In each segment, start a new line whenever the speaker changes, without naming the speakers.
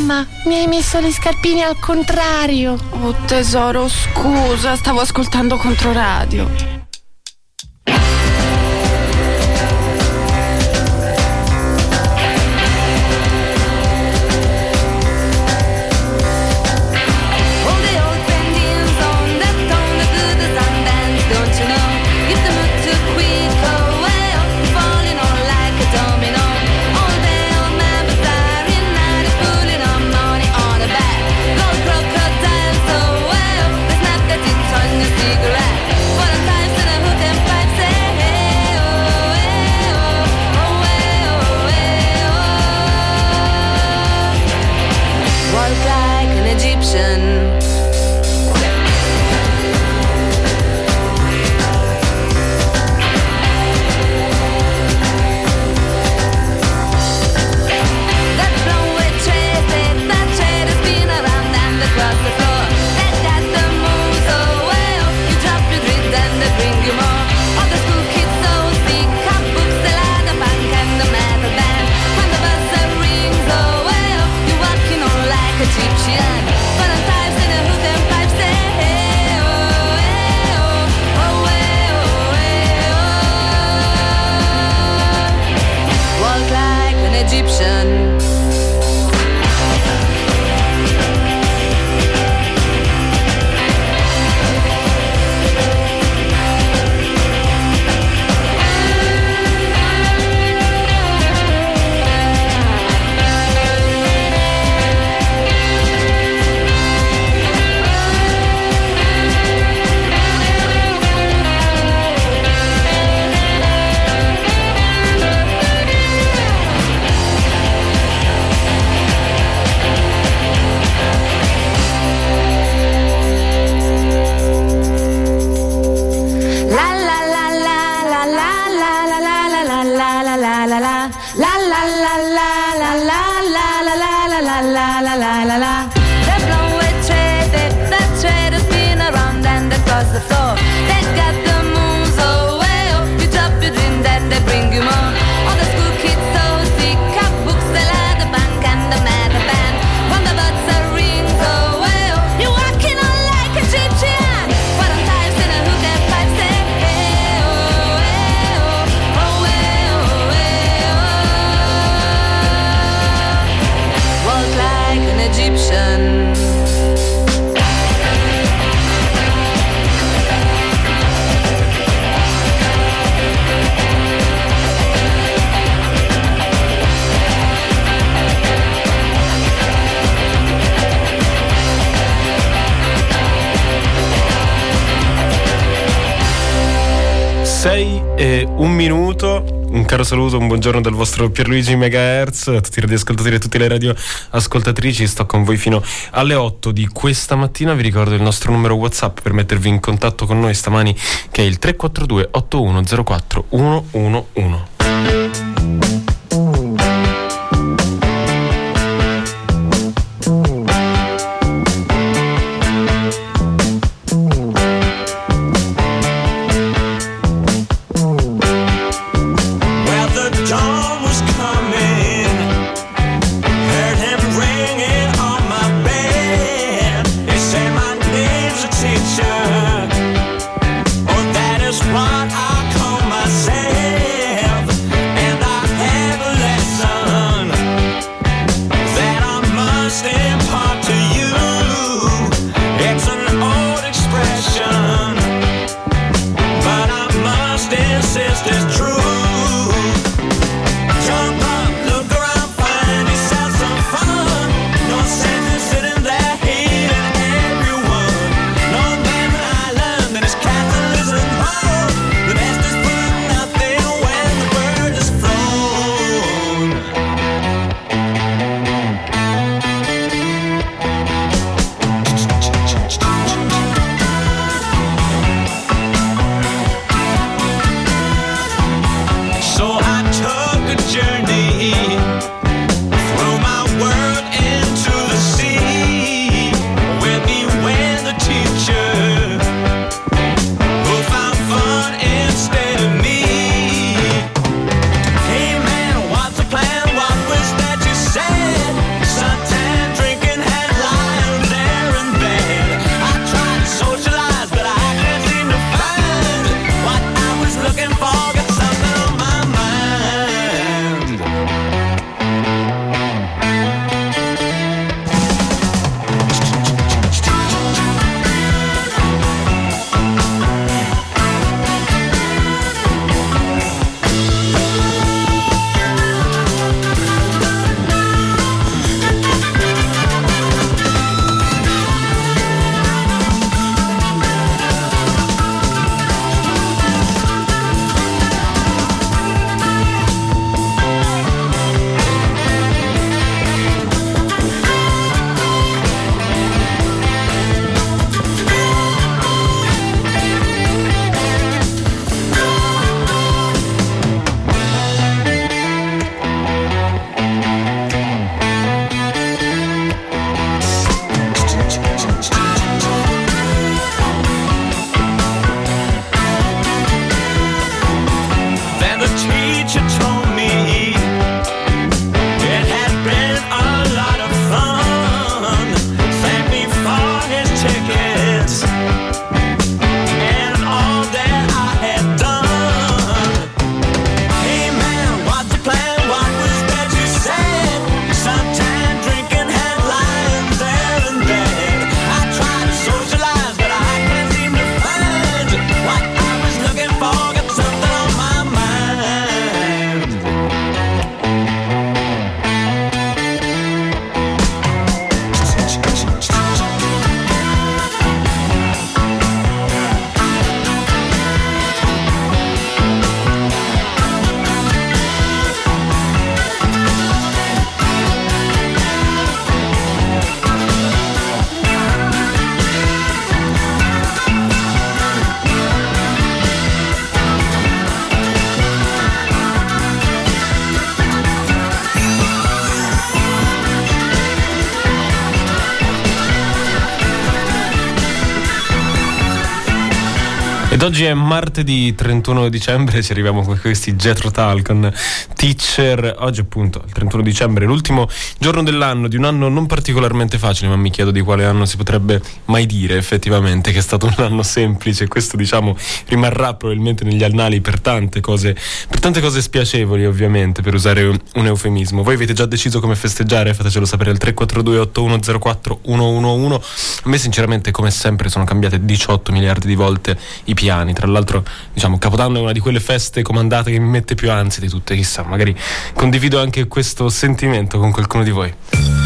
Mamma, mi hai messo le scarpine al contrario.
Oh tesoro, scusa, stavo ascoltando Controradio.
Un caro saluto, un buongiorno dal vostro Pierluigi Megahertz, a tutti i radioascoltatori e a tutte le radioascoltatrici. Sto con voi fino alle 8 di questa mattina. Vi ricordo il nostro numero WhatsApp per mettervi in contatto con noi stamani, che è il 342 8104 111. Ed oggi è martedì 31 dicembre, ci arriviamo con questi Jethro Tull con Teacher. Oggi appunto il 31 dicembre, l'ultimo giorno dell'anno, di un anno non particolarmente facile, ma mi chiedo di quale anno si potrebbe mai dire effettivamente che è stato un anno semplice. Questo diciamo rimarrà probabilmente negli annali per tante cose spiacevoli, ovviamente, per usare un eufemismo. Voi avete già deciso come festeggiare? Fatecelo sapere al 342 8104 111. A me sinceramente, come sempre, sono cambiate 18 miliardi di volte i piani. Tra l'altro, diciamo, Capodanno è una di quelle feste comandate che mi mette più ansia di tutte. Chissà, magari condivido anche questo sentimento con qualcuno di voi.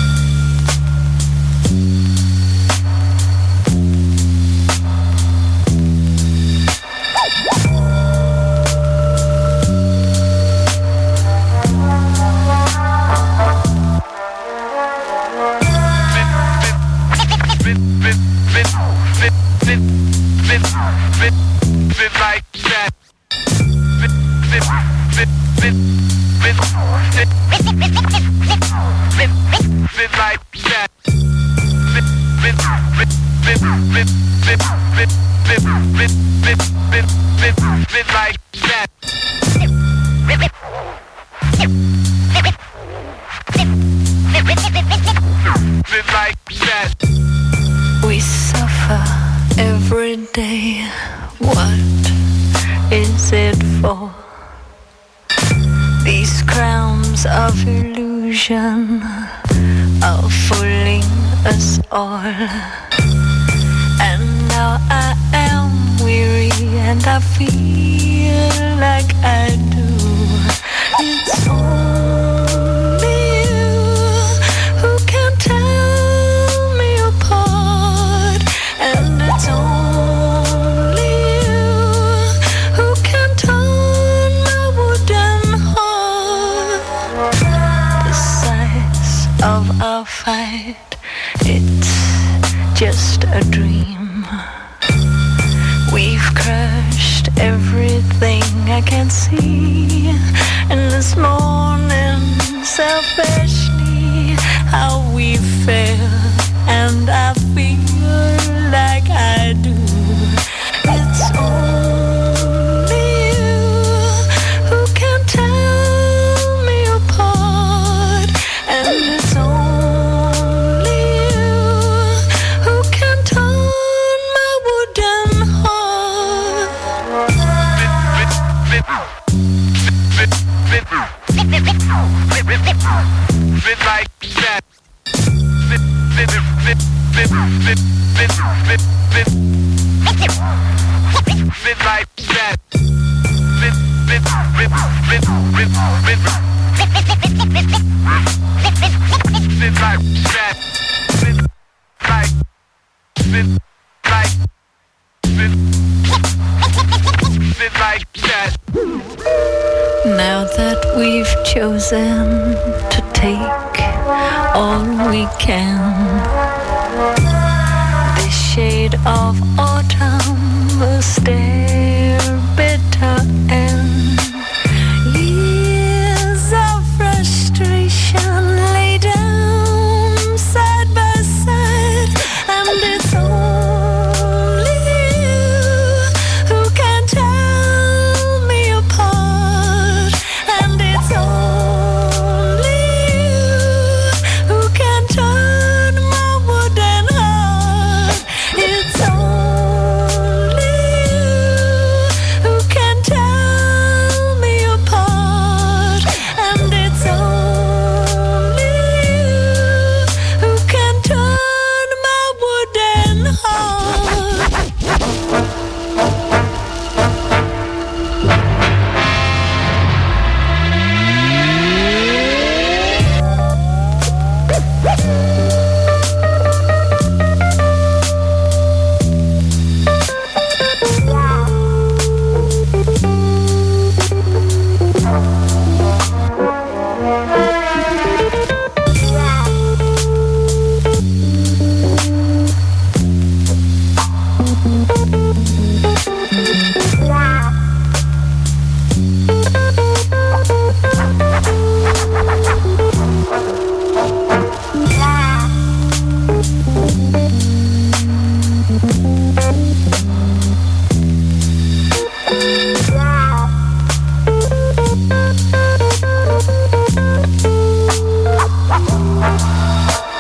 We suffer every day. What is it for? These crowns of illusion are fooling us all. And now I am weary and I feel like I do. It's only you who can tell me apart, and it's only you who can turn my wooden heart. The size of our fight, it's just a dream. We've crushed everything I can see. And this morning, selfishly, how we fail, and I feel like I do. It's only you who can tell me apart, and it's only you who can turn my wooden heart.
Like that.
Now that we've chosen to take all we can, this shade of autumn will stare bitter and years of frustration lay down side by side, and it's only you who can tell me apart, and it's only you who can turn my wooden heart. It's only you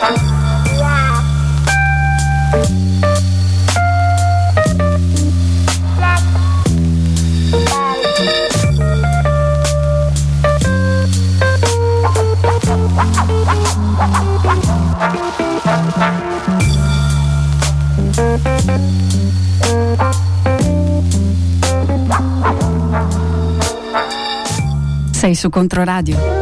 Sei su Controradio.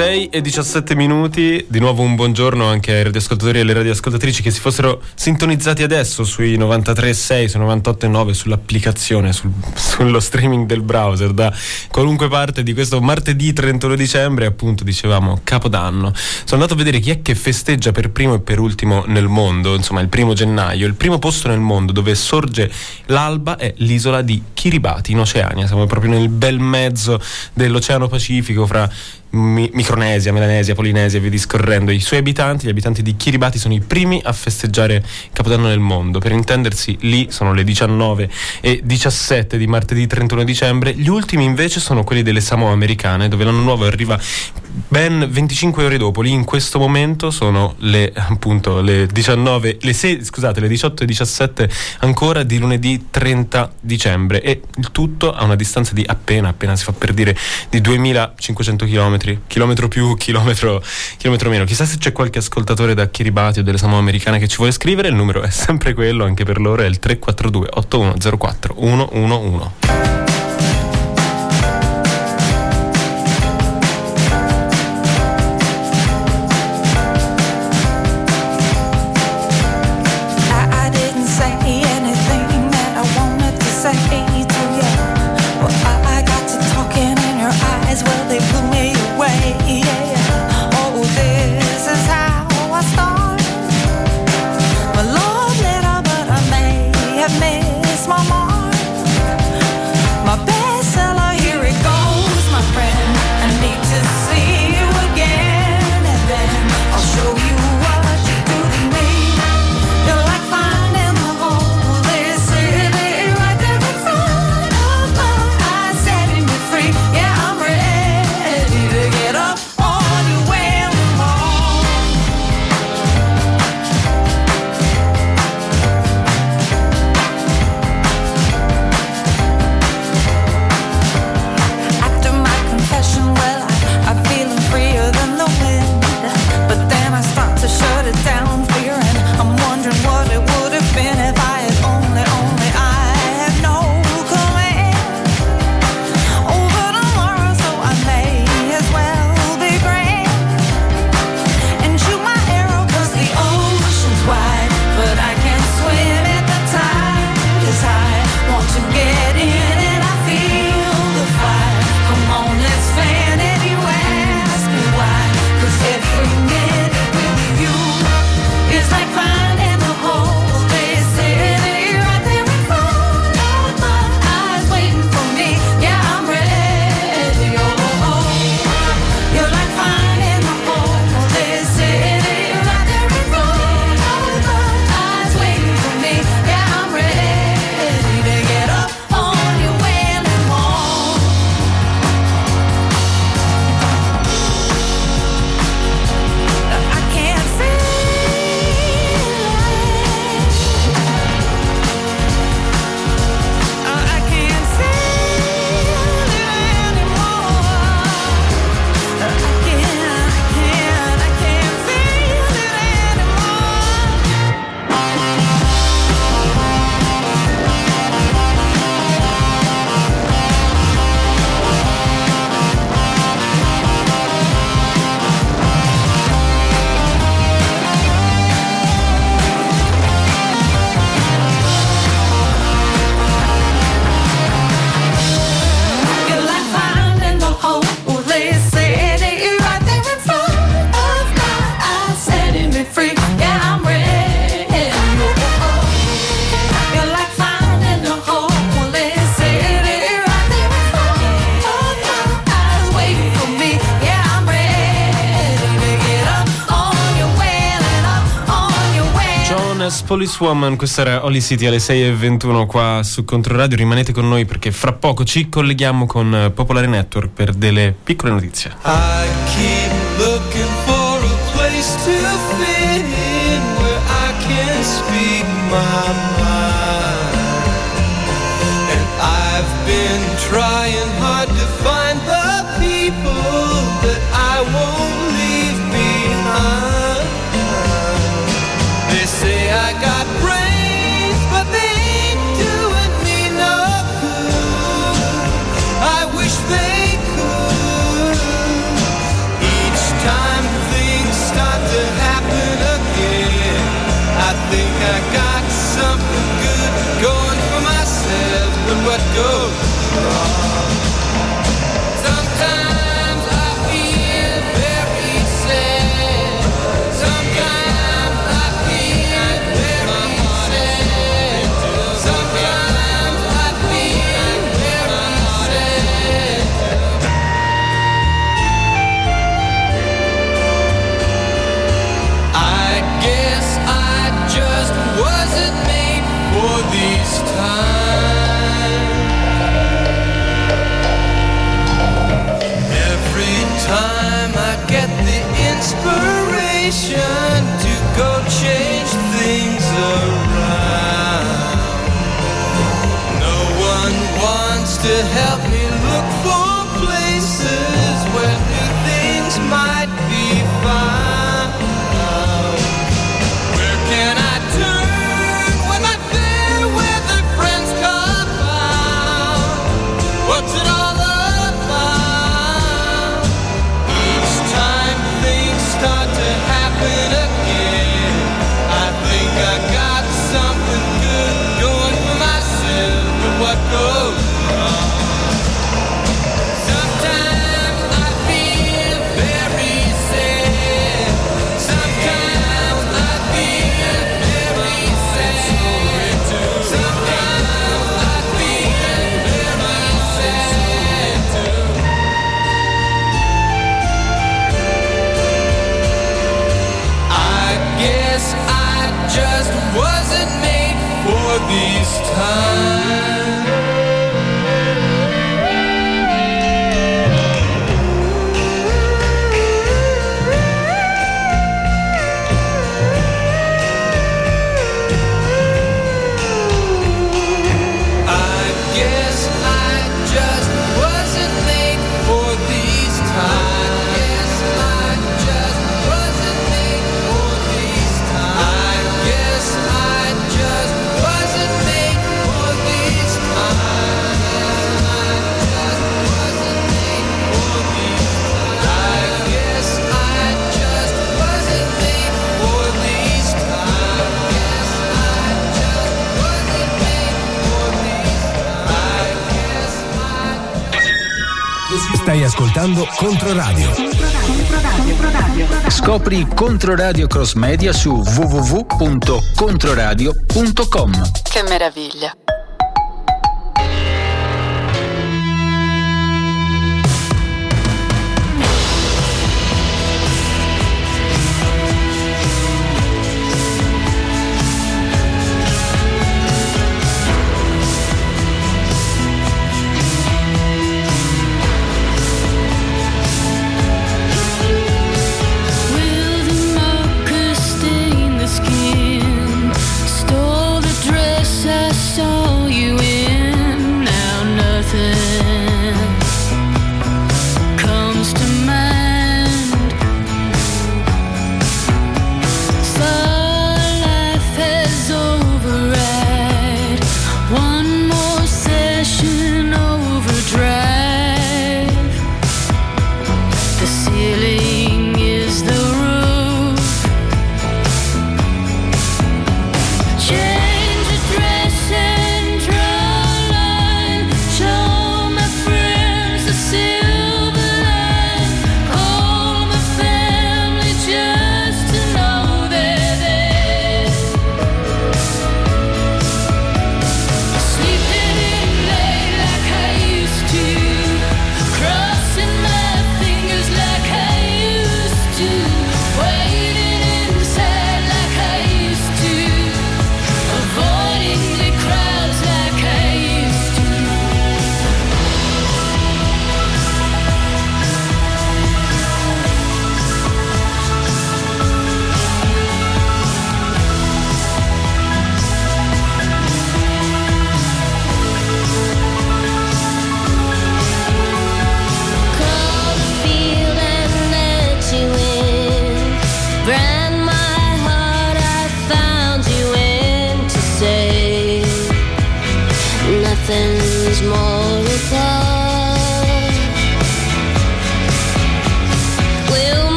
6:17, di nuovo un buongiorno anche ai radioascoltatori e alle radioascoltatrici che si fossero sintonizzati adesso sui 93.6, su 98.9, sull'applicazione, sullo streaming del browser da qualunque parte di questo martedì 31 dicembre, appunto dicevamo Capodanno. Sono andato a vedere chi è che festeggia per primo e per ultimo nel mondo, insomma il 1 gennaio. Il primo posto nel mondo dove sorge l'alba è l'isola di Kiribati in Oceania, siamo proprio nel bel mezzo dell'Oceano Pacifico fra Micronesia, Melanesia, Polinesia e via discorrendo. I suoi abitanti, gli abitanti di Kiribati, sono i primi a festeggiare Capodanno nel mondo. Per intendersi, lì sono le 19:17 di martedì 31 dicembre. Gli ultimi invece sono quelli delle Samoa Americane, dove l'anno nuovo arriva ben 25 ore dopo. Lì in questo momento sono le 18:17 ancora di lunedì 30 dicembre, e il tutto a una distanza di appena si fa per dire di 2500 chilometro più, chilometro meno. Chissà se c'è qualche ascoltatore da Kiribati o delle Samoa Americane che ci vuole scrivere. Il numero è sempre quello, anche per loro è il 342 8104 111. Policewoman, questa era Holy City alle 6:21 qua su Controradio. Rimanete con noi perché fra poco ci colleghiamo con Popolare Network per delle piccole notizie.
I keep looking for a place to fit in where I can speak my mind, and I've been trying hard to find the people that I won't leave behind. They say I got brains, but they ain't doing me no good. I wish they could. Each goes wrong. Sometimes I feel very sad. Sometimes I feel very sad. Sometimes I feel very sad. I guess I just wasn't made for these times. Every time I get the inspiration to go change things around, no one wants to help me look for places where new things might be found. Where can I turn when my fair weather friends come out? What's it all about? Each time things start to happen again, I think I got something good going for myself. But what goes wrong? Sometimes I feel very sad. Sometimes I feel very sad. Sometimes I feel very sad too. I guess I just wasn't made for these times. I guess I just wasn't made for these times. Guess I just wasn't made for these times. I guess I just wasn't made for these times. I just wasn't made for these times. I guess I just wasn't made for these times. Guess I just wasn't made for these times.
Stai ascoltando Controradio.
Scopri Controradio Cross Media su www.controradio.com.
Che meraviglia.
Will the mocha stain the skin? Stole the dress I saw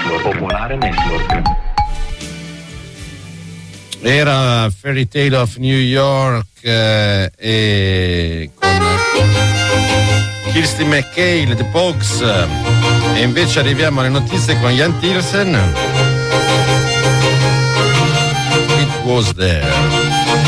Network.
Era Fairy Tale of New York e con Kirsty McHale, The Pogues, e invece arriviamo alle notizie con Jan Tiersen. It Was There.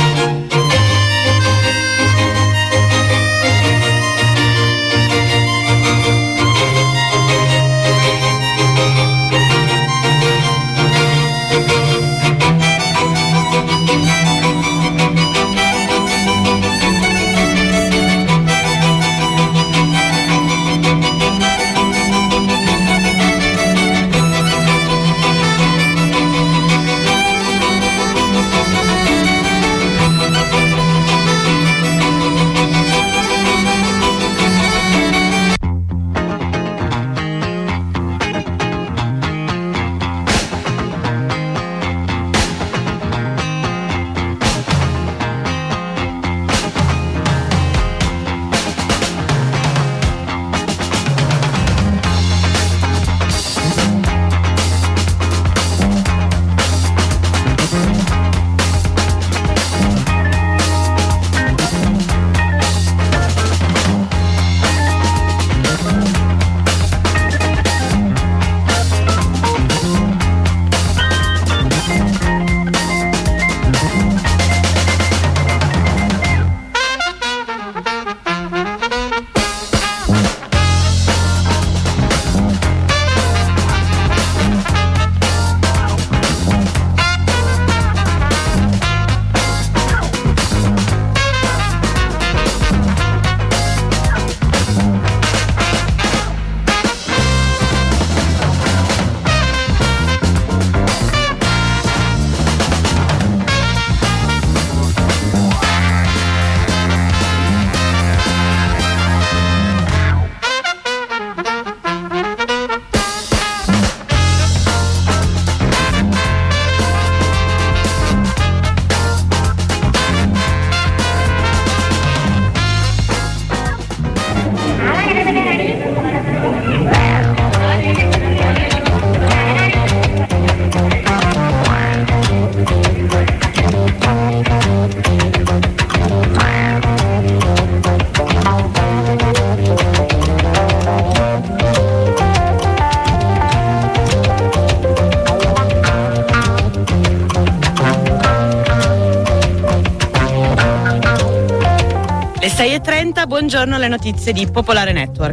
Le 6:30, buongiorno, le notizie di Popolare Network.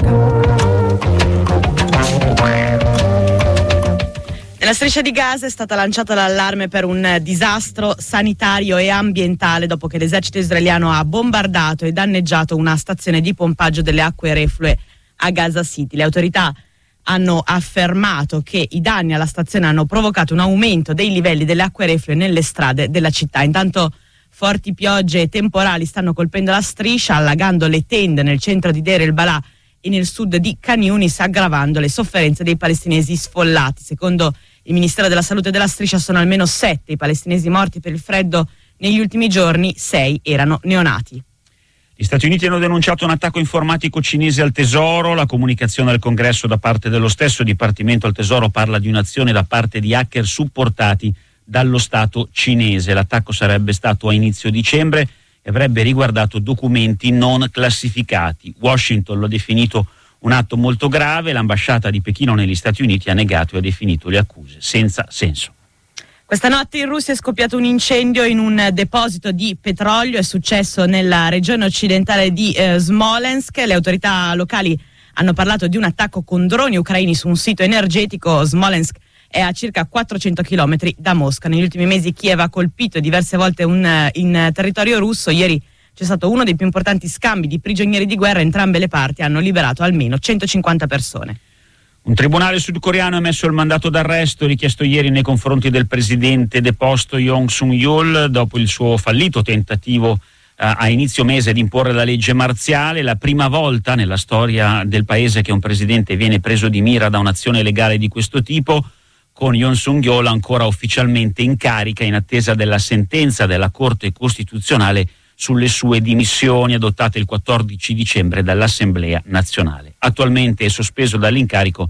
Nella striscia di Gaza è stata lanciata l'allarme per un disastro sanitario e ambientale dopo che l'esercito israeliano ha bombardato e danneggiato una stazione di pompaggio delle acque reflue a Gaza City. Le autorità hanno affermato che i danni alla stazione hanno provocato un aumento dei livelli delle acque reflue nelle strade della città. Intanto forti piogge e temporali stanno colpendo la striscia, allagando le tende nel centro di Deir el-Balah e nel sud di Khan Yunis, aggravando le sofferenze dei palestinesi sfollati. Secondo il Ministero della Salute della striscia sono almeno 7 i palestinesi morti per il freddo negli ultimi giorni, 6 erano neonati.
Gli Stati Uniti hanno denunciato un attacco informatico cinese al Tesoro. La comunicazione al Congresso da parte dello stesso Dipartimento al Tesoro parla di un'azione da parte di hacker supportati dallo Stato cinese. L'attacco sarebbe stato a inizio dicembre e avrebbe riguardato documenti non classificati. Washington lo ha definito un atto molto grave. L'ambasciata di Pechino negli Stati Uniti ha negato e ha definito le accuse senza senso.
Questa notte in Russia è scoppiato un incendio in un deposito di petrolio. È successo nella regione occidentale di Smolensk. Le autorità locali hanno parlato di un attacco con droni ucraini su un sito energetico. Smolensk è a circa 400 km da Mosca. Negli ultimi mesi Kiev ha colpito diverse volte in territorio russo. Ieri c'è stato uno dei più importanti scambi di prigionieri di guerra. Entrambe le parti hanno liberato almeno 150 persone.
Un tribunale sudcoreano ha emesso il mandato d'arresto richiesto ieri nei confronti del presidente deposto Yoon Suk-yeol dopo il suo fallito tentativo a inizio mese di imporre la legge marziale. La prima volta nella storia del paese che un presidente viene preso di mira da un'azione legale di questo tipo, con Yoon Suk-yeol ancora ufficialmente in carica in attesa della sentenza della Corte Costituzionale sulle sue dimissioni adottate il 14 dicembre dall'Assemblea nazionale. Attualmente è sospeso dall'incarico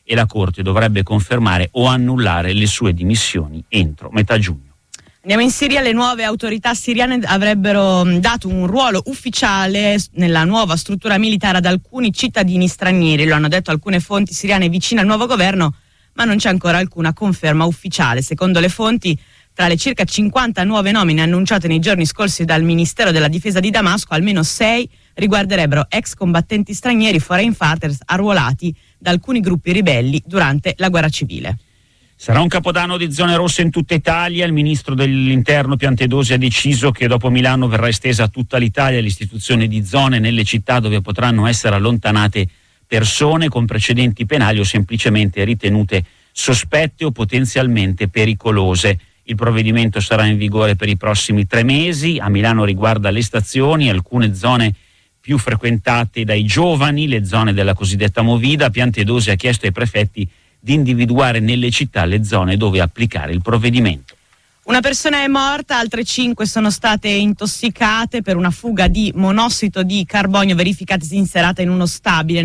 e la Corte dovrebbe confermare o annullare le sue dimissioni entro metà giugno.
Andiamo in Siria. Le nuove autorità siriane avrebbero dato un ruolo ufficiale nella nuova struttura militare ad alcuni cittadini stranieri, lo hanno detto alcune fonti siriane vicine al nuovo governo, ma non c'è ancora alcuna conferma ufficiale. Secondo le fonti, tra le circa 50 nuove nomine annunciate nei giorni scorsi dal Ministero della Difesa di Damasco, almeno 6 riguarderebbero ex combattenti stranieri, foreign fighters, arruolati da alcuni gruppi ribelli durante la guerra civile.
Sarà un capodanno di zone rosse in tutta Italia. Il ministro dell'Interno Piantedosi ha deciso che dopo Milano verrà estesa a tutta l'Italia l'istituzione di zone nelle città dove potranno essere allontanate persone con precedenti penali o semplicemente ritenute sospette o potenzialmente pericolose. Il provvedimento sarà in vigore per i prossimi 3 mesi. A Milano riguarda le stazioni, alcune zone più frequentate dai giovani, le zone della cosiddetta movida. Piantedosi ha chiesto ai prefetti di individuare nelle città le zone dove applicare il provvedimento.
Una persona è morta, altre 5 sono state intossicate per una fuga di monossido di carbonio verificatasi in serata in uno stabile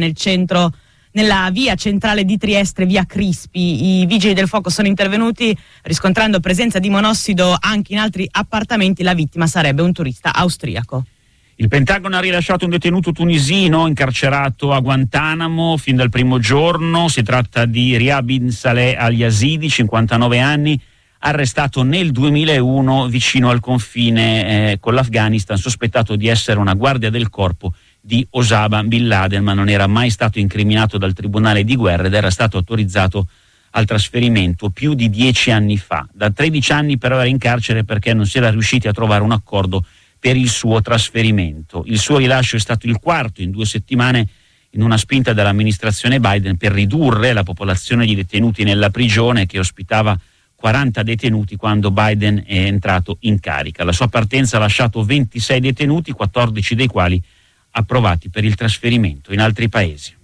nella via centrale di Trieste, via Crispi. I vigili del fuoco sono intervenuti riscontrando presenza di monossido anche in altri appartamenti. La vittima sarebbe un turista austriaco.
Il Pentagono ha rilasciato un detenuto tunisino incarcerato a Guantanamo fin dal primo giorno. Si tratta di Riyad bin Saleh al-Yazidi, 59 anni, arrestato nel 2001 vicino al confine con l'Afghanistan, sospettato di essere una guardia del corpo di Osama Bin Laden, ma non era mai stato incriminato dal Tribunale di guerra ed era stato autorizzato al trasferimento più di 10 anni fa. Da 13 anni però era in carcere perché non si era riusciti a trovare un accordo per il suo trasferimento. Il suo rilascio è stato il quarto in 2 settimane in una spinta dell'amministrazione Biden per ridurre la popolazione di detenuti nella prigione, che ospitava 40 detenuti quando Biden è entrato in carica. La sua partenza ha lasciato 26 detenuti, 14 dei quali approvati per il trasferimento in altri paesi.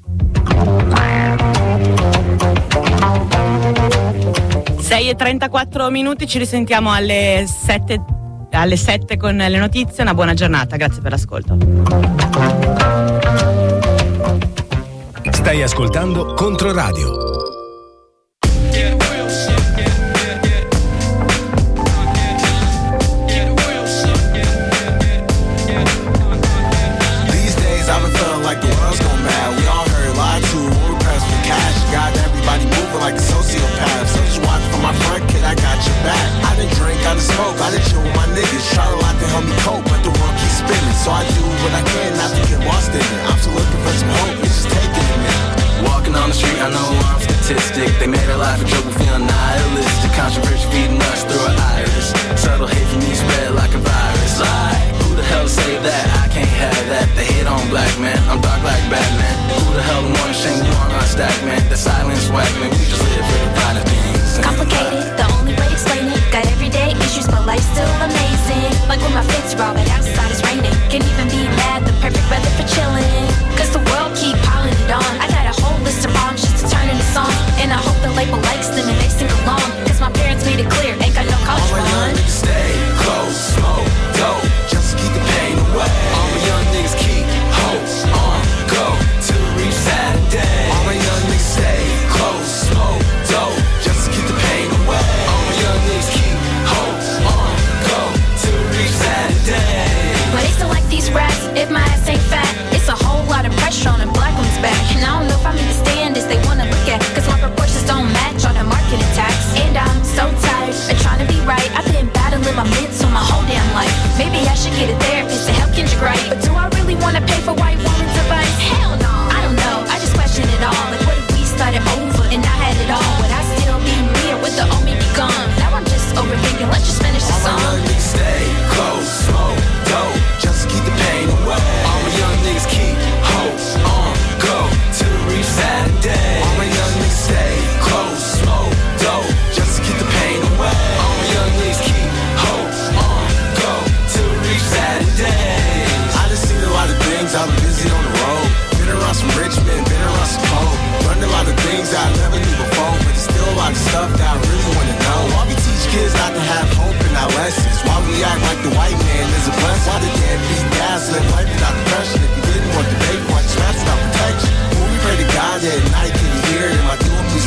6:34, ci risentiamo alle 7 con le notizie. Una buona giornata, grazie per l'ascolto.
Stai ascoltando Controradio.
These days I've been feeling like the world's gone mad. We all heard lied to when we're pressed for cash. Got everybody moving like a sociopath. So just watch from my front, kid, I got your back. I done drink, I done smoke, I done chill with my niggas. Try a lot to help me cope, but the world keeps spinning. So I do what I can not to get lost in it. I'm still looking for some hope, it's just taking a minute. Walking on the street, I know I'm statistic. They made our life a joke, we feeling nihilistic. Controversy feeding us through our iris. Subtle hate from me spread like a virus. Lie, who the hell say that? I can't have that. They hate on black man, I'm dark like Batman. Who the hell wanna shame you on our stack, man? The silence whack, man, we just live for the finer things.
Complicated, the only way to explain it. Got everyday issues, but life's still amazing. Like when my fits raw, but outside it's raining. Can't even be mad, the perfect weather for chilling. Cause the world keep piling it on. I got a whole list of problems just to turn into songs. And I hope the label likes them and they sing along. Cause my parents made it clear, ain't got no college fund. All my young niggas stay close, smoke, dope, just to keep the pain away. All my young niggas keep hope on, go till we reach Saturday. All my young niggas stay close, smoke, dope, just to keep the pain away. All my young niggas keep hope on, go till we reach Saturday. But they still like these raps, if my ass ain't fat. It's a whole lot of pressure on a black woman's back. And I don't know if I'm in the stand as they wanna look at. Cause my proportions don't match all the market attacks. And I'm so tired of trying to be right. I've been battling my mental my whole damn life. Maybe I should get a therapist to help Kendrick right. But do I really wanna pay for white woman's advice? Hell no, I don't know, I just question it all. Like what if we started over and I had it all? Would I still be me or would the old me be gone? Now I'm just overthinking, let's just finish the song. All my young niggas stay close, smoke, dope, just to keep the pain away. All my young niggas keep hope on, go till we reach Saturday. All my young niggas stay close, smoke, dope, just to keep the pain away. All my young niggas keep hope on, go till we reach Saturday. I just seen a lot of things, I've been busy on the road. Been around some rich men, been around some poor. Learned a lot of things that I never knew before, but there's still a lot of stuff that I really wanna know. Why we teach kids not to have hope in our lessons? Why we act like the white man is a blessing? Why the deadbeat dads live life without depression? If you didn't want the baby, why you smash without protection? When we pray to God at night, can you hear it? Am I doing me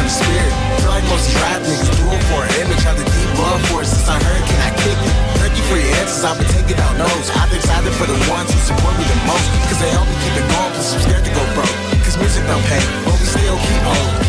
the spirit. Feel like most of these rap niggas do it for an image. Have the deep love for it since I heard, can I kick it? Thank you for your answers, I've been taking out notes. I've been excited for the ones who support me the most, cause they help me keep it going, cause I'm scared to go broke. Cause music don't pay, but we still keep on.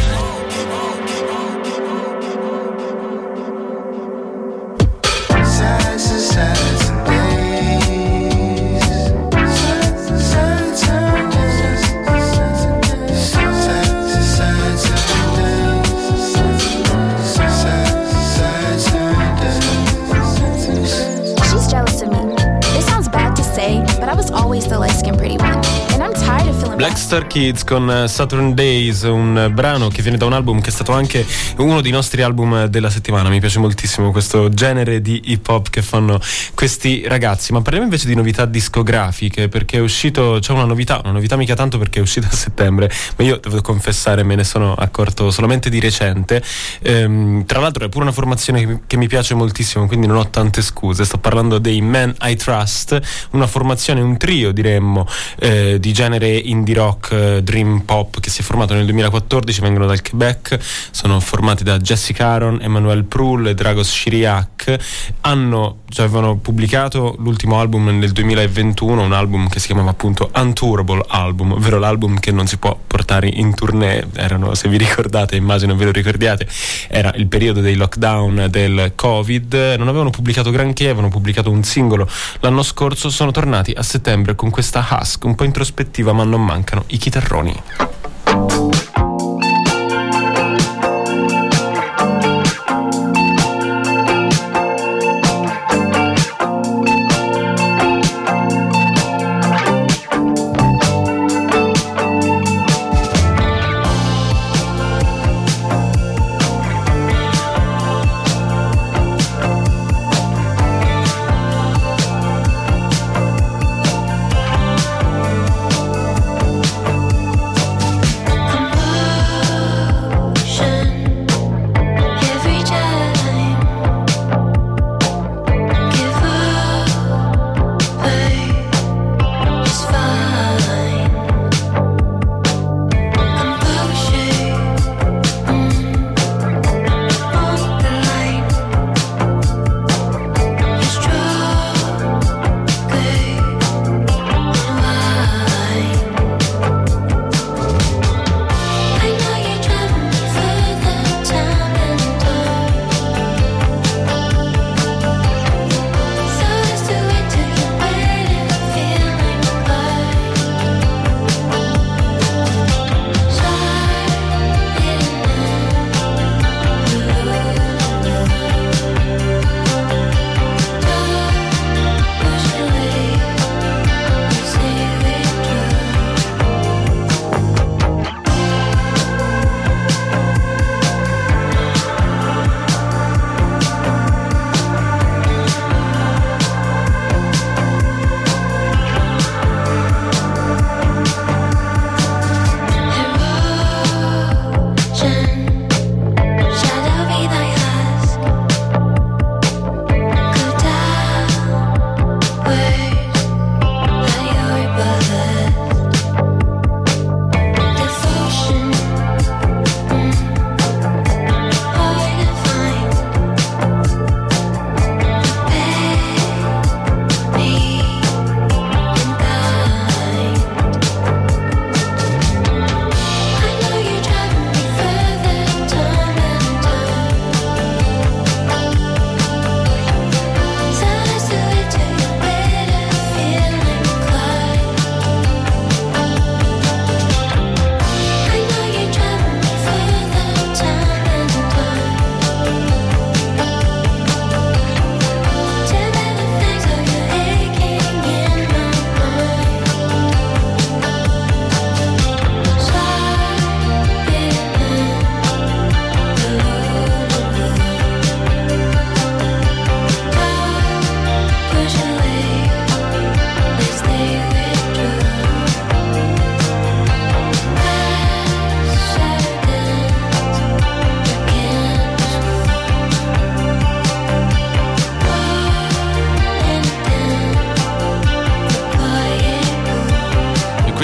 Black Star Kids con Saturn Days, un brano che viene da un album che è stato anche uno dei nostri album della settimana. Mi piace moltissimo questo genere di hip hop che fanno questi ragazzi. Ma parliamo invece di novità discografiche, perché è uscito, c'è una novità mica tanto perché è uscita a settembre, ma io devo confessare me ne sono accorto solamente di recente. Tra l'altro è pure una formazione che mi piace moltissimo, quindi non ho tante scuse. Sto parlando dei Men I Trust, una formazione, un trio diremmo, di genere indie rock, dream pop, che si è formato nel 2014, vengono dal Quebec, sono formati da Jessica Aron, Emmanuel Prul e Dragos Chiriac. Avevano pubblicato l'ultimo album nel 2021, un album che si chiamava appunto Untourable Album, ovvero l'album che non si può portare in tournée. Erano, se vi ricordate, immagino ve lo ricordiate, era il periodo dei lockdown del Covid, non avevano pubblicato granché, avevano pubblicato un singolo l'anno scorso, sono tornati a settembre con questa Husk un po' introspettiva, ma non mancano i chitarroni.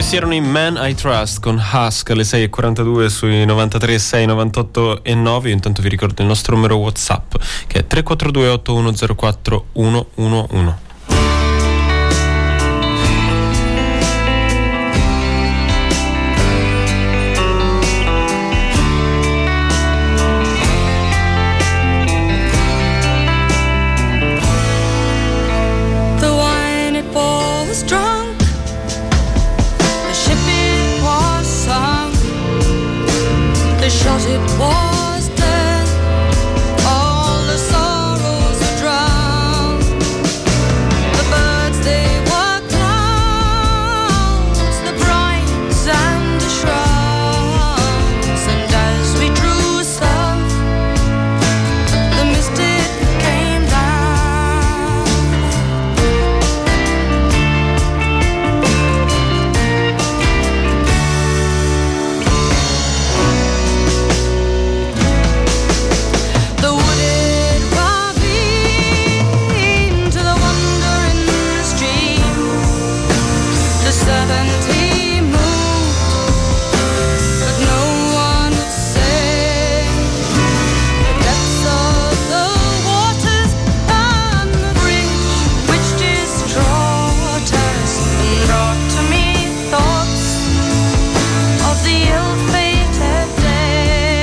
Questi erano i Man I Trust con Husk alle 6.42 sui 93 6 98 e 9. Io intanto vi ricordo il nostro numero WhatsApp che è 342 8104 111.
It was dead, all the sorrows are drowned. The birds they were clouds, the brides and the shrouds. And as we drew south, the mist it came down. The wooded ravine to the wandering stream, the certainty moved, but no one would say the depths of the waters and the bridge which distraught us, and brought to me thoughts of the ill-fated day.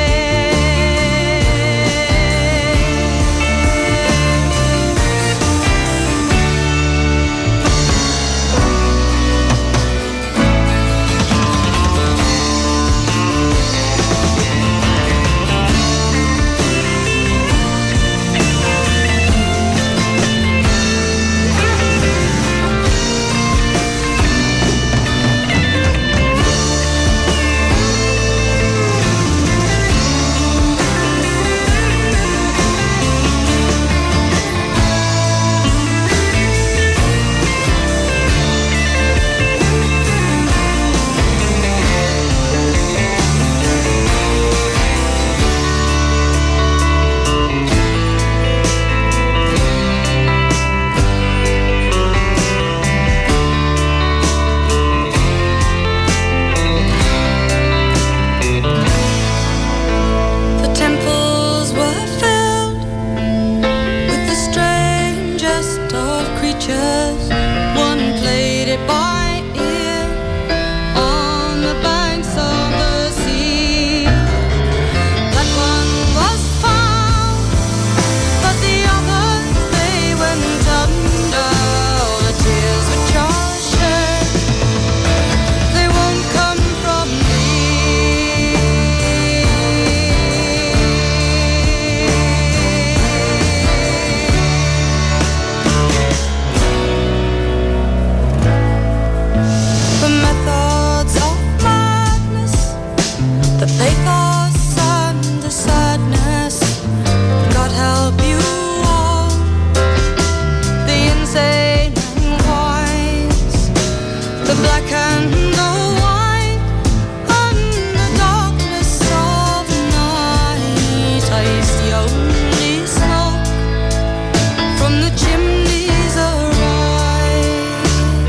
The temples were filled with the strangest of creatures. One played it by ear on the banks of the sea. That one was found, but the others they went under. All the tears which are shed, they won't come from the methods of madness, the pathos and the sadness. God help you all, the insane and wise, the black and the white, and the darkness of night. Is the only smoke from the chimneys arise.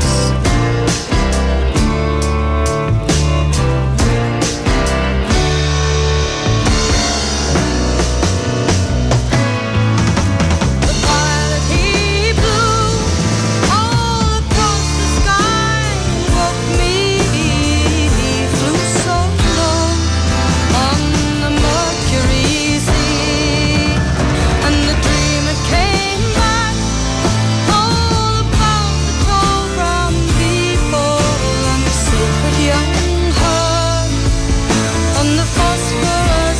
The pilot he blew all across the sky, woke me. He flew so low on the Mercury Sea, and the dreamer came back all about the tall brown people and the sacred young herd on the phosphorus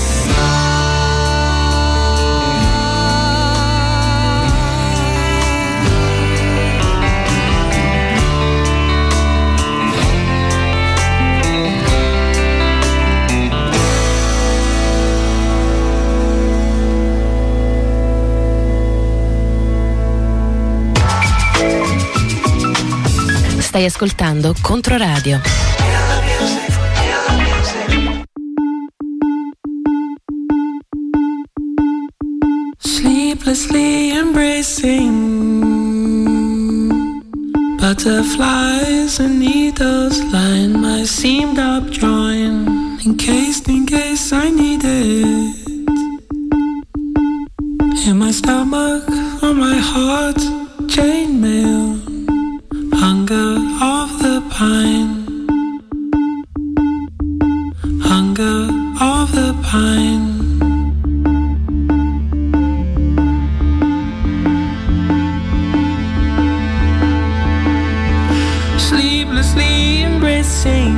Stai ascoltando Controradio.
Sleeplessly embracing, but Butterflies and needles line my seamed up drawing, encased in case I need it. In my stomach, on my heart, chainmail, hunger of the pine, hunger of the pine. Sleeplessly embracing,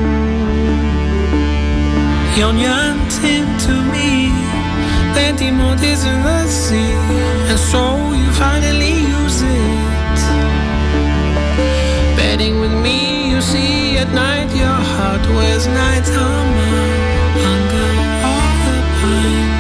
yon into me. Plenty more days in the sea, and so you finally use it. Bedding with me, you see at night your heart wears night armor. Hunger of the pine.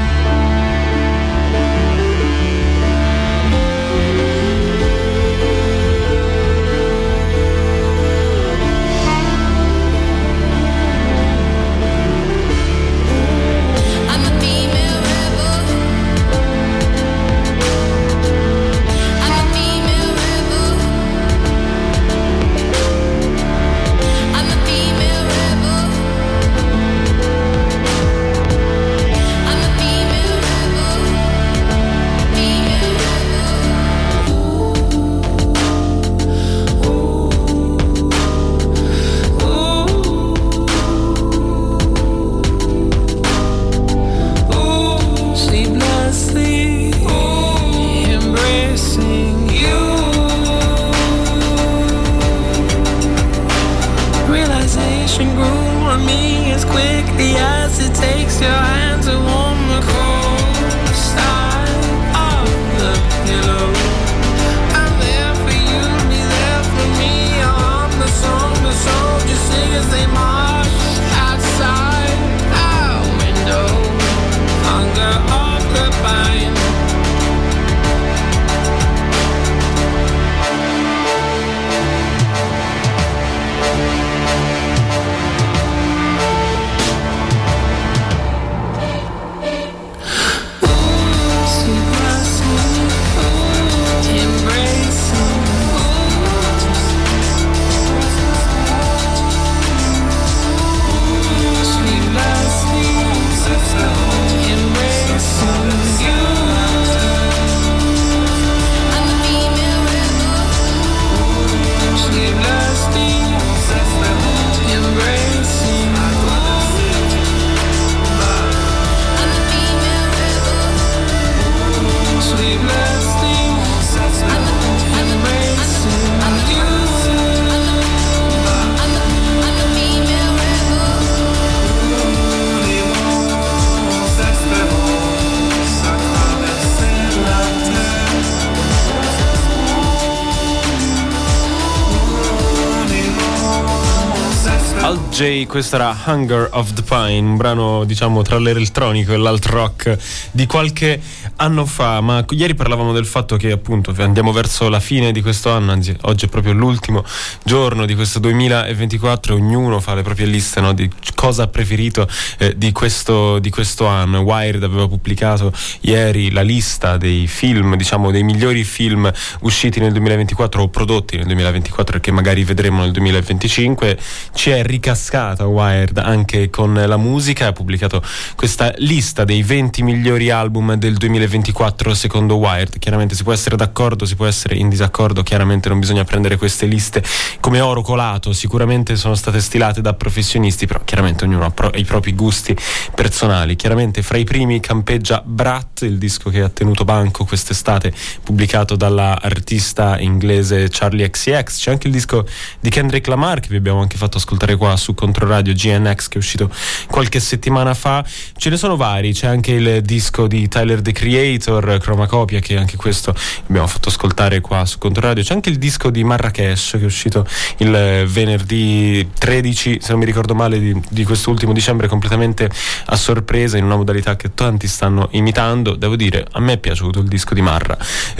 Questo era Hunger of the Pine, un brano diciamo tra l'elettronico e l'alt rock di qualche anno fa, ma ieri parlavamo del fatto che appunto andiamo verso la fine di questo anno, anzi oggi è proprio l'ultimo giorno di questo 2024 e ognuno fa le proprie liste, no, di cosa ha preferito di questo anno. Wired aveva pubblicato ieri la lista dei film, diciamo dei migliori film usciti nel 2024 o prodotti nel 2024 e che magari vedremo nel 2025. Ci è ricascata Wired anche con la musica, ha pubblicato questa lista dei 20 migliori album del 2024 secondo Wired. Chiaramente si può essere d'accordo, si può essere in disaccordo, chiaramente non bisogna prendere queste liste come oro colato, sicuramente sono state stilate da professionisti, però chiaramente ognuno ha i propri gusti personali. Chiaramente fra i primi campeggia Brat, il disco che ha tenuto banco quest'estate, pubblicato dalla artista inglese Charlie XCX. C'è anche il disco di Kendrick Lamar che vi abbiamo anche fatto ascoltare qua su Controradio, GNX, che è uscito qualche settimana fa. Ce ne sono vari, c'è anche il disco di Tyler the Creator, Chromacopia, che anche questo abbiamo fatto ascoltare qua su Controradio. C'è anche il disco di Marrakesh che è uscito il venerdì 13, se non mi ricordo male, di quest'ultimo dicembre, completamente a sorpresa, in una modalità che tanti stanno imitando. Devo dire, a me è piaciuto il disco di Marra,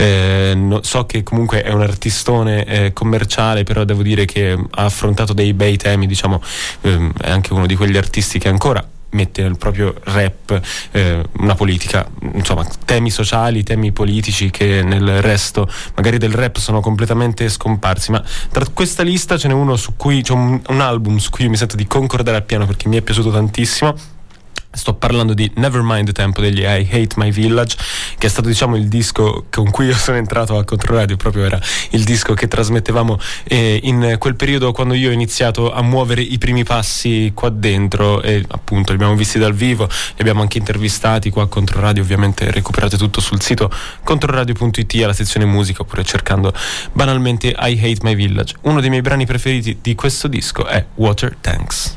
so che comunque è un artistone commerciale, però devo dire che ha affrontato dei bei temi, diciamo, è anche uno di quegli artisti che ancora mette nel proprio rap una politica, insomma temi sociali, temi politici che nel resto magari del rap sono completamente scomparsi. Ma tra questa lista ce n'è uno su cui c'è un album su cui io mi sento di concordare appieno perché mi è piaciuto tantissimo. Sto parlando di Nevermind the Tempo degli I Hate My Village, che è stato diciamo il disco con cui io sono entrato a Controradio, proprio era il disco che trasmettevamo in quel periodo quando io ho iniziato a muovere i primi passi qua dentro, e appunto li abbiamo visti dal vivo, li abbiamo anche intervistati qua a Controradio. Ovviamente recuperate tutto sul sito controradio.it alla sezione musica, oppure cercando banalmente I Hate My Village. Uno dei miei brani preferiti di questo disco è Water Tanks.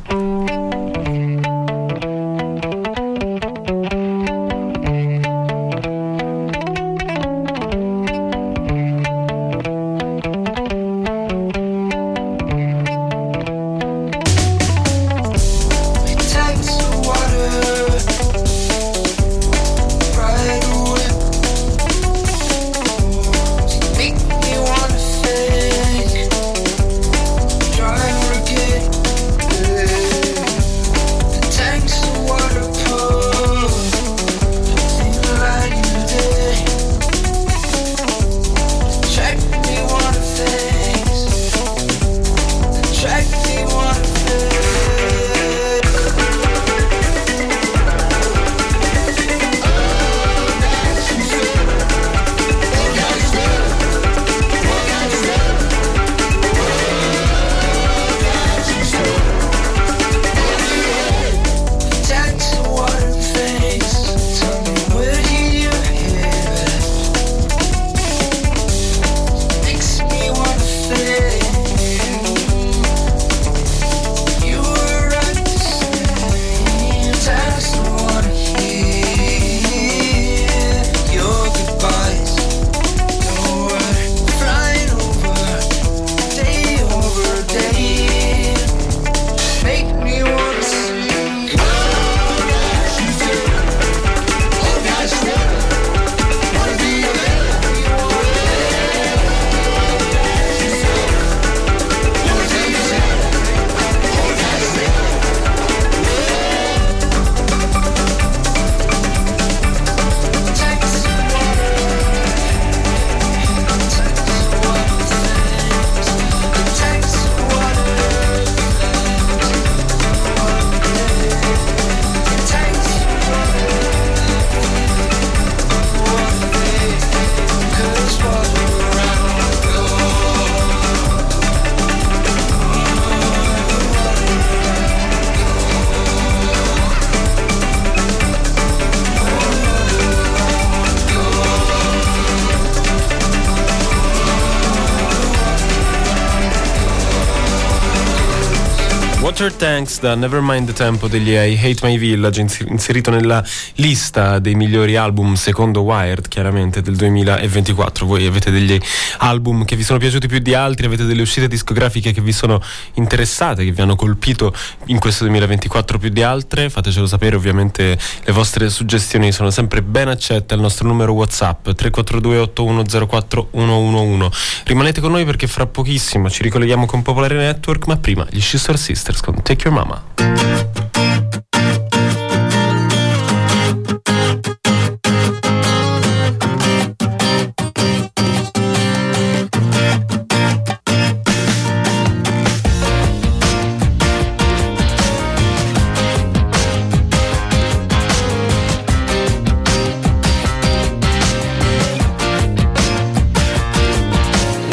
Water Tanks da Nevermind the Tempo degli I Hate My Village, inserito nella lista dei migliori album secondo Wired, chiaramente del 2024. Voi avete degli album che vi sono piaciuti più di altri, avete delle uscite discografiche che vi sono interessate, che vi hanno colpito in questo 2024 più di altre? Fatecelo sapere, ovviamente le vostre suggestioni sono sempre ben accette al nostro numero WhatsApp 342 8104 111. Rimanete con noi perché fra pochissimo ci ricolleghiamo con Popolare Network, ma prima gli Sister Sisters con Take Your Mama.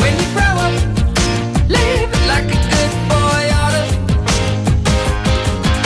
Like a good boy oughta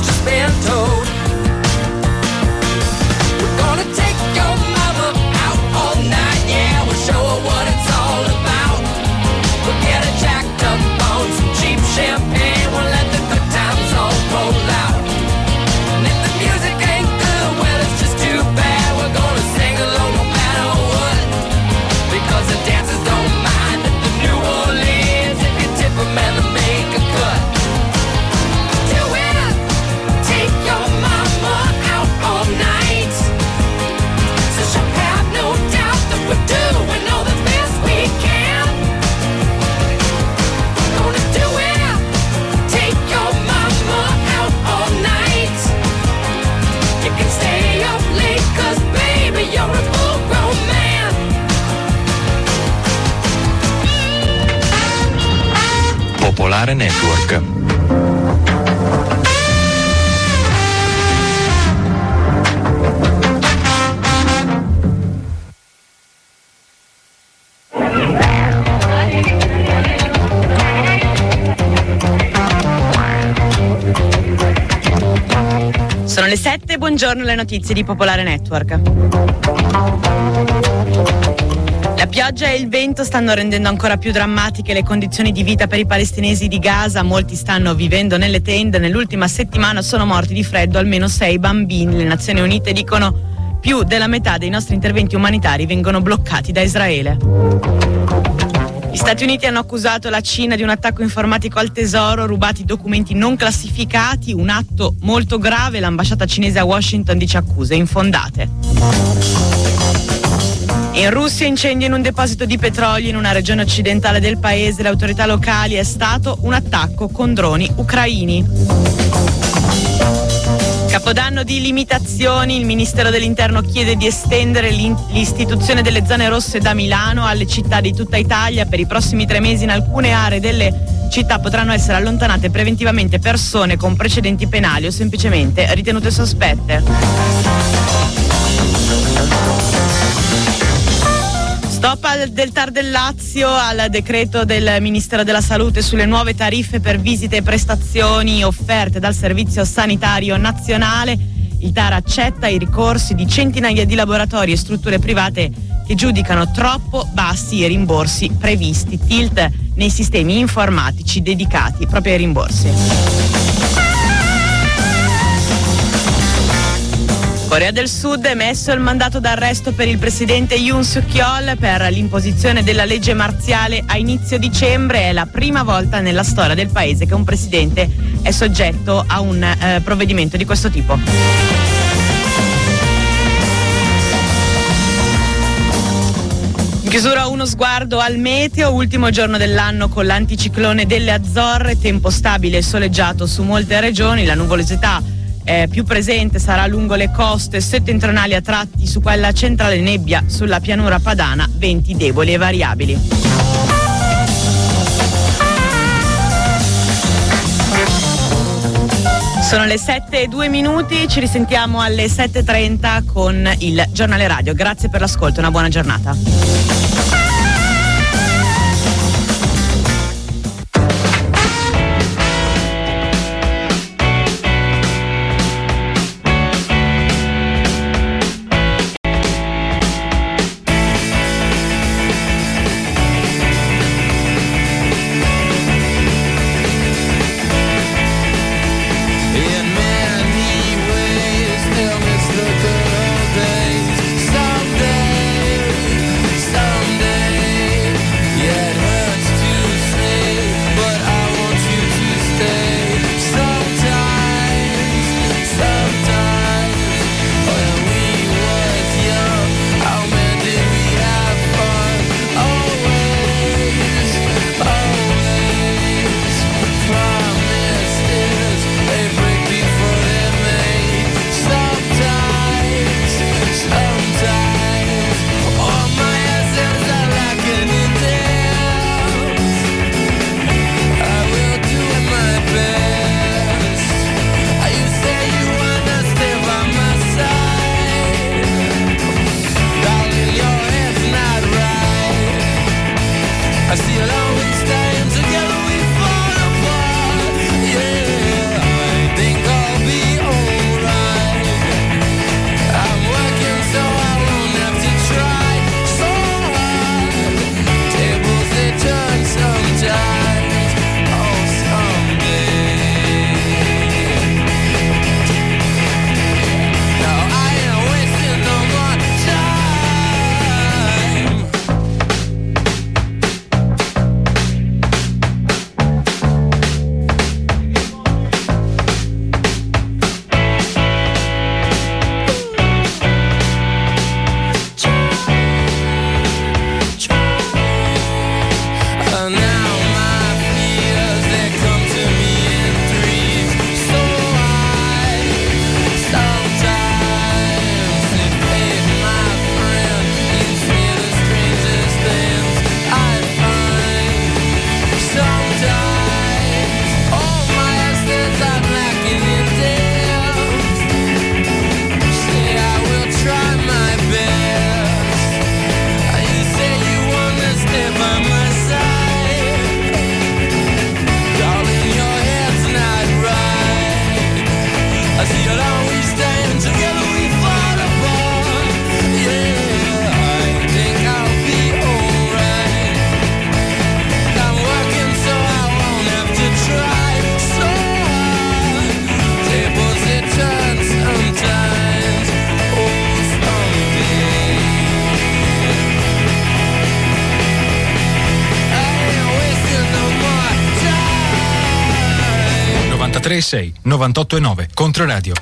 you've just been told. We're gonna take your mama out all night, yeah, we'll show her what it's all about. We'll get her jacked up on some cheap champagne, we'll let the good times all roll out. And if the music ain't good, well, it's just too bad. We're gonna sing along no matter what, because the dancers don't mind at the New Orleans if you tip them and they make a cut. Do it, take your mama out all night, so she'll have no doubt that we're doing all the best we can. Gonna do it, take your mama out all night. You can stay up late, 'cause baby, you're a full-grown man.
Popolare Network.
Sono le 7, buongiorno, le notizie di Popolare Network. La pioggia e il vento stanno rendendo ancora più drammatiche le condizioni di vita per i palestinesi di Gaza. Molti stanno vivendo nelle tende. Nell'ultima settimana sono morti di freddo almeno 6 bambini. Le Nazioni Unite dicono più della metà dei nostri interventi umanitari vengono bloccati da Israele. Gli Stati Uniti hanno accusato la Cina di un attacco informatico al tesoro, rubati documenti non classificati, un atto molto grave. L'ambasciata cinese a Washington dice accuse infondate. In Russia incendio in un deposito di petrolio in una regione occidentale del paese. Le autorità locali è stato un attacco con droni ucraini. Capodanno di limitazioni, il Ministero dell'Interno chiede di estendere l'istituzione delle zone rosse da Milano alle città di tutta Italia. Per i prossimi 3 mesi in alcune aree delle città potranno essere allontanate preventivamente persone con precedenti penali o semplicemente ritenute sospette. Stop del TAR del Lazio al decreto del Ministero della Salute sulle nuove tariffe per visite e prestazioni offerte dal Servizio Sanitario Nazionale. Il TAR accetta i ricorsi di centinaia di laboratori e strutture private che giudicano troppo bassi i rimborsi previsti. Tilt nei sistemi informatici dedicati proprio ai rimborsi. Corea del Sud ha emesso il mandato d'arresto per il presidente Yoon Suk-yeol per l'imposizione della legge marziale a inizio dicembre. È la prima volta nella storia del paese che un presidente è soggetto a un provvedimento di questo tipo. In chiusura uno sguardo al meteo, ultimo giorno dell'anno con l'anticiclone delle Azzorre, tempo stabile e soleggiato su molte regioni, la nuvolosità più presente sarà lungo le coste settentrionali a tratti, su quella centrale nebbia sulla pianura padana, venti deboli e variabili. Sono le 7:02, ci risentiamo alle 7:30 con il giornale radio. Grazie per l'ascolto, una buona giornata.
Someday
93,6 98,9. Controradio.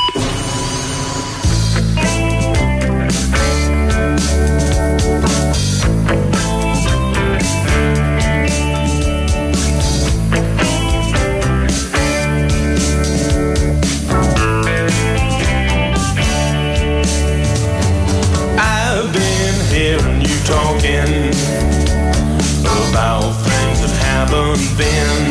I've been hearing you talking about things that haven't been.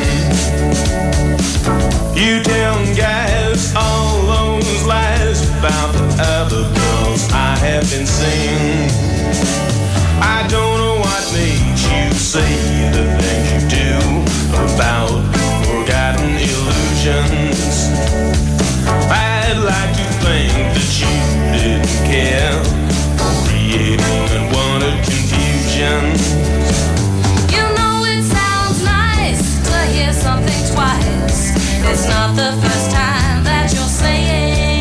You tell guys all those lies about the other girls I have been seeing. I don't know what made you say the things you do about forgotten illusions. I'd like to think that you didn't care for creating unwanted confusion.
You know it sounds nice to hear something twice. It's not the first time that you're saying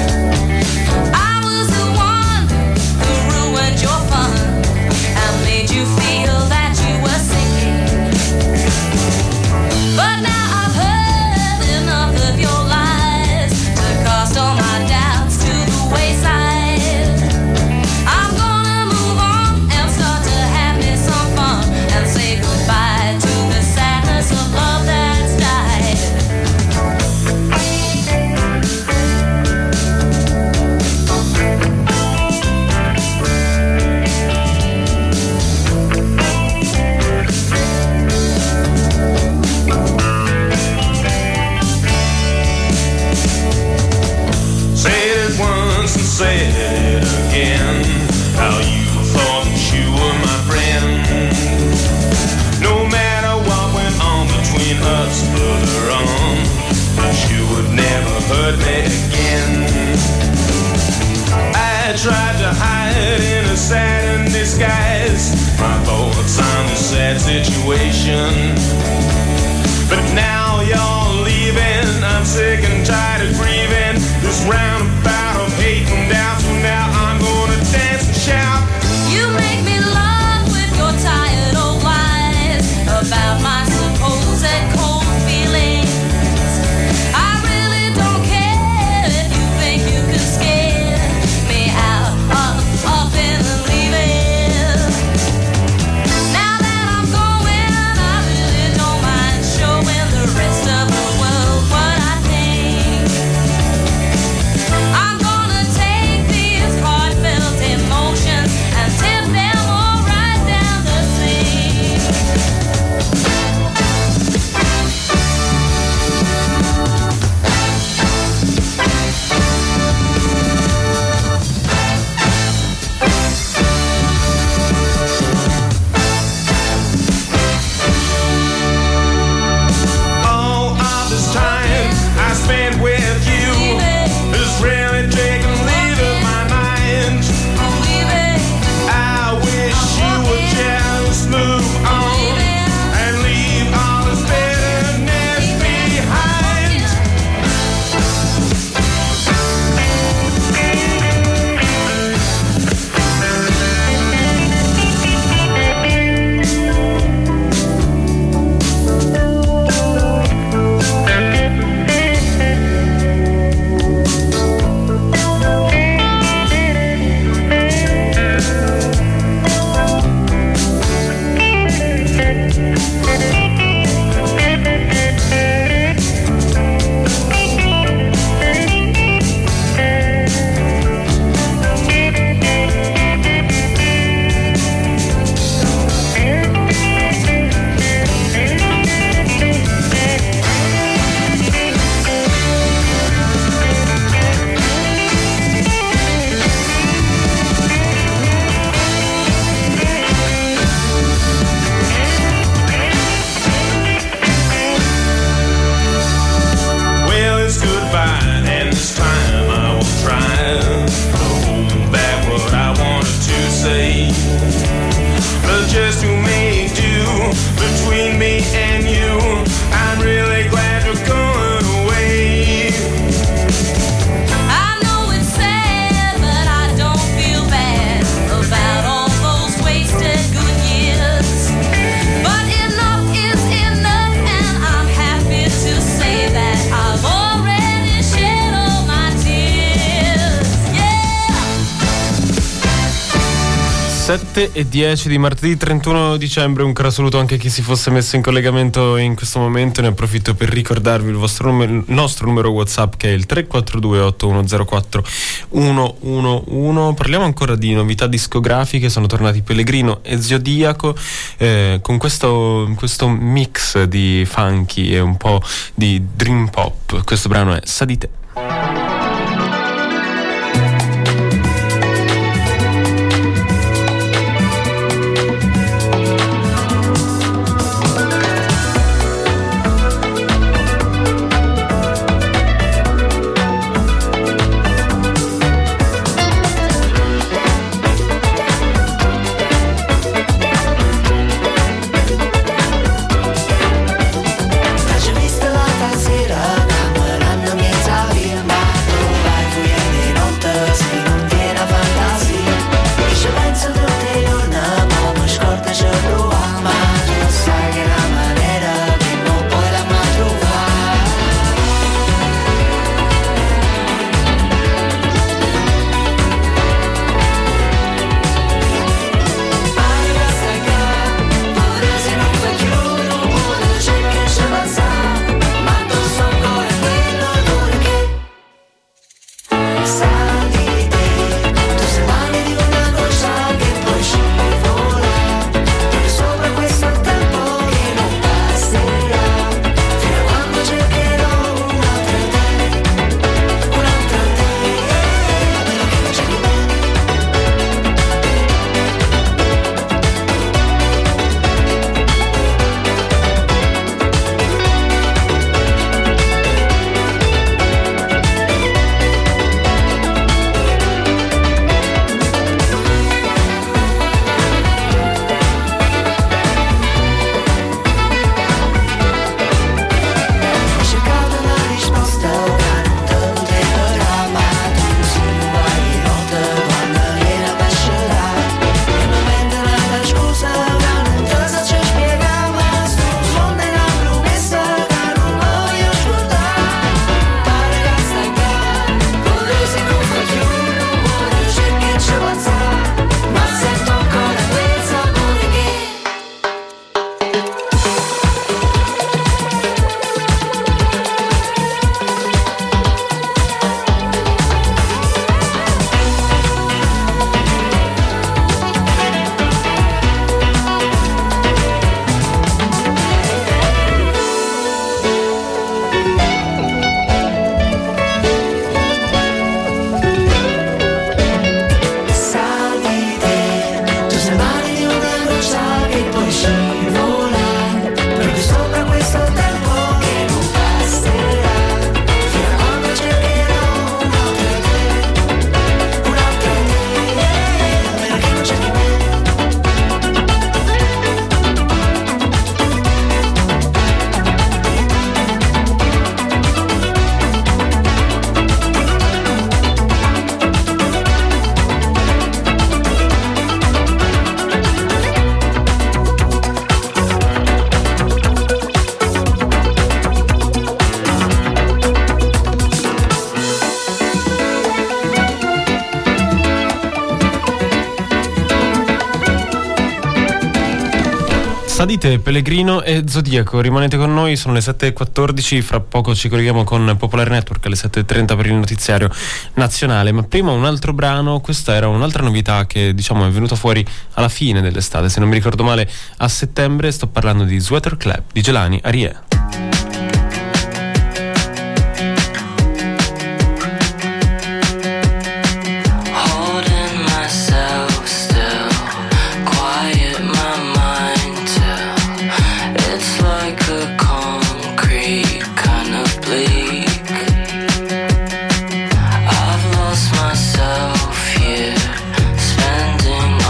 I was the one who ruined your fun and made you feel that you were sinking. But now I've heard enough of your lies to cast all my doubts to the wayside. I'm gonna move on and start to have me some fun and say goodbye to the sadness of love that's died.
Said it once and said it again, how you thought that you were my friend. No matter what went on between us further on, that you would never hurt me again. I tried to hide in a sad disguise my thoughts on the sad situation. But now you're leaving, I'm sick and tired of grieving this roundabout of hate and doubt. So now I'm gonna dance and shout.
You make me laugh with your tired old lies about my supposed cold feelings. I really don't care if you think you can scare me out of up and leaving. Now that I'm going, I really
7:10 di martedì 31 dicembre. Un caro saluto anche a chi si fosse messo in collegamento in questo momento. Ne approfitto per ricordarvi il nostro numero WhatsApp, che è il 342 8104 111. Parliamo ancora di novità discografiche. Sono tornati Pellegrino e Zodiaco con questo mix di funky e un po' di dream pop. Questo brano è Sa di te. Sadite, Pellegrino e Zodiaco. Rimanete con noi, sono le 7:14, fra poco ci colleghiamo con Popolare Network alle 7:30 per il notiziario nazionale, ma prima un altro brano. Questa era un'altra novità che diciamo è venuta fuori alla fine dell'estate, se non mi ricordo male a settembre. Sto parlando di Sweater Club di Jelani Arie.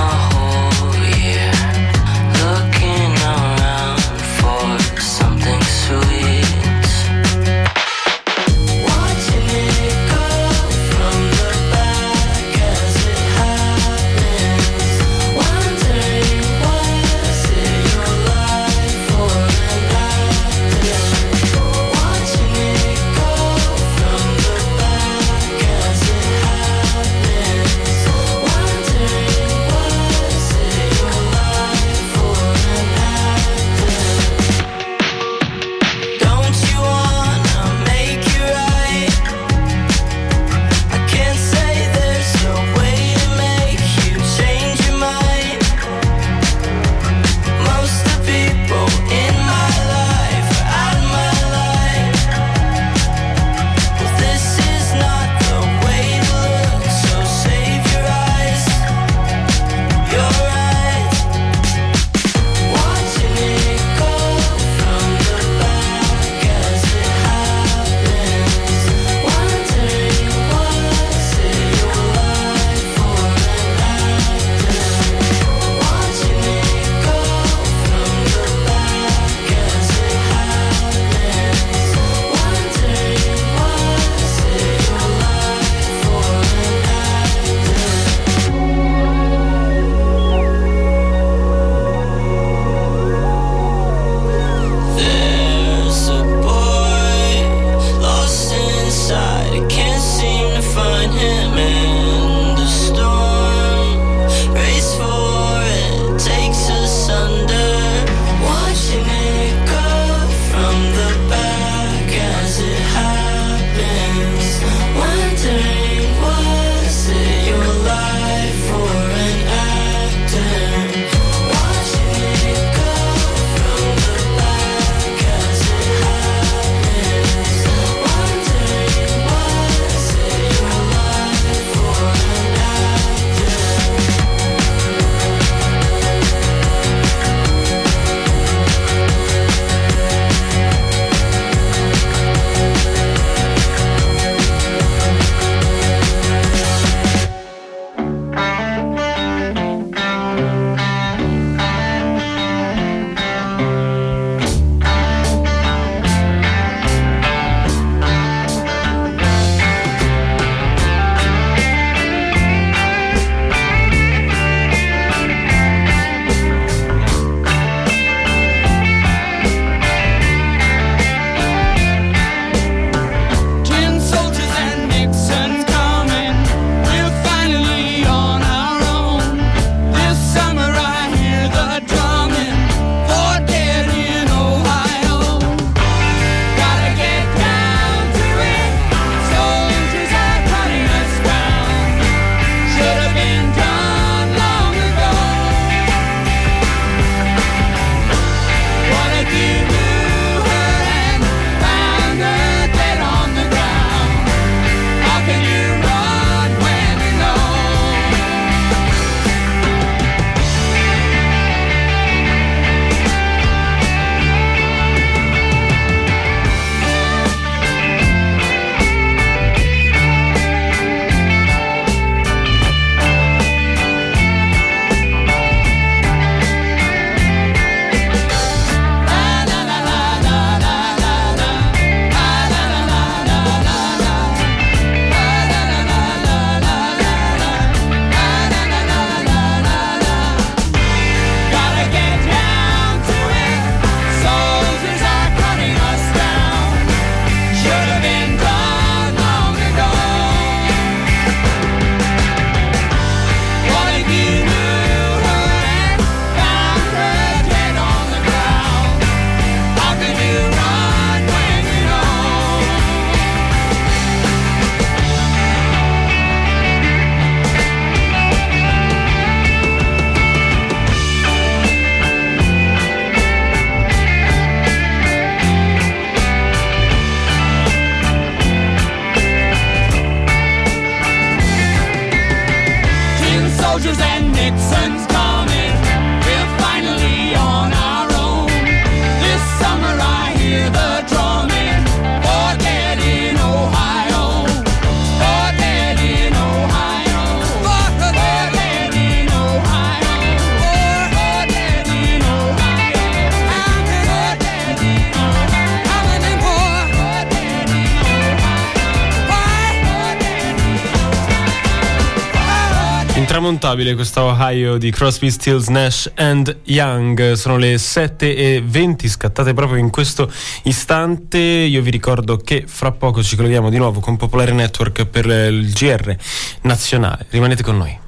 Something
intramontabile questo Ohio di Crosby, Stills, Nash and Young. Sono le 7:20 scattate proprio in questo istante. Io vi ricordo che fra poco ci colleghiamo di nuovo con Popolare Network per il GR nazionale. Rimanete con noi.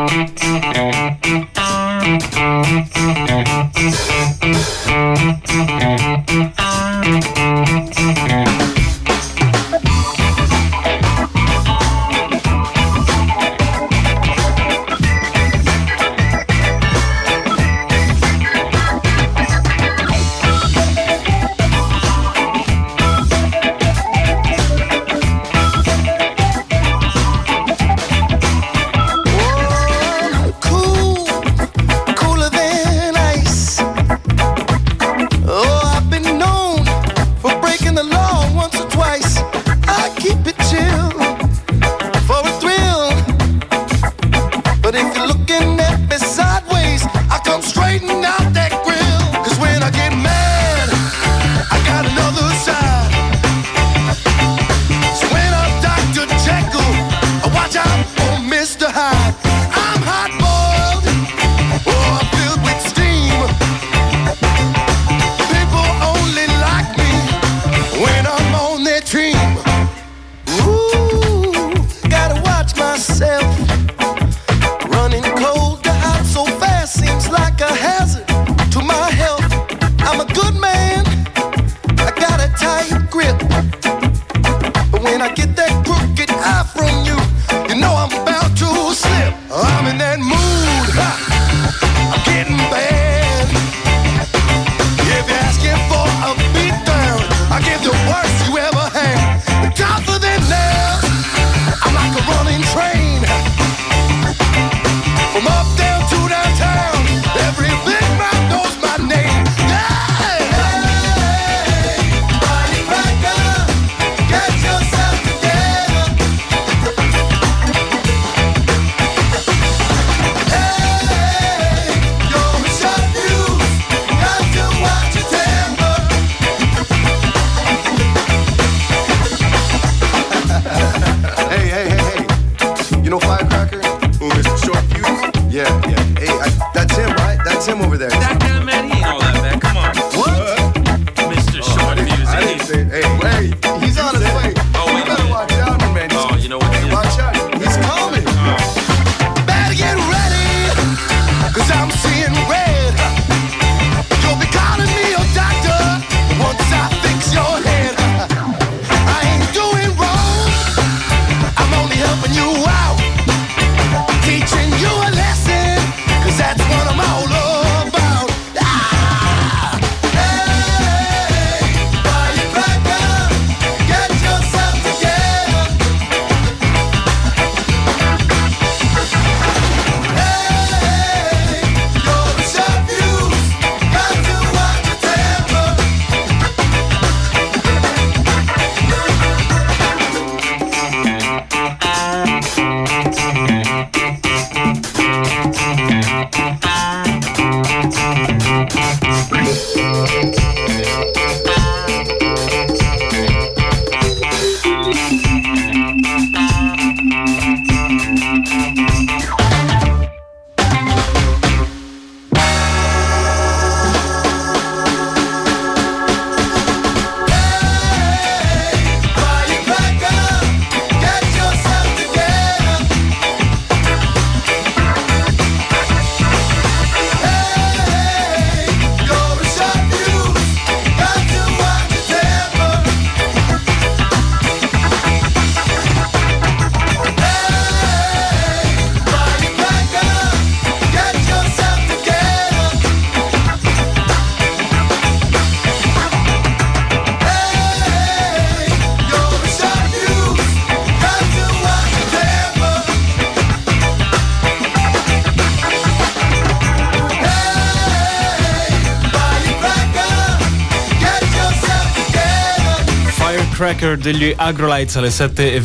Cracker degli Agrolites alle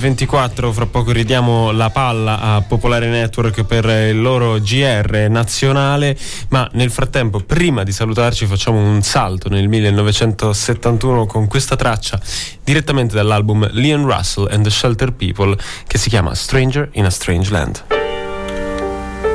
7:24. Fra poco ridiamo la palla a Popolare Network per il loro GR nazionale, ma nel frattempo, prima di salutarci, facciamo un salto nel 1971 con questa traccia direttamente dall'album Leon Russell and the Shelter People che si chiama Stranger in a Strange Land.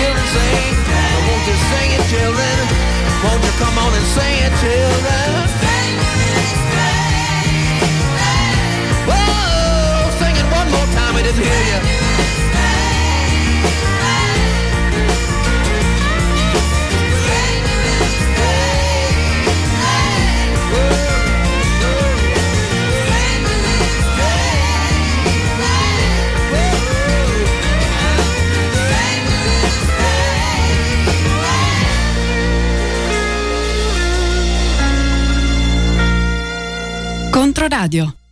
children sing. Won't you sing it, children? Won't you come on and sing it, children? Whoa, sing it one more time, I didn't hear you.
Controradio.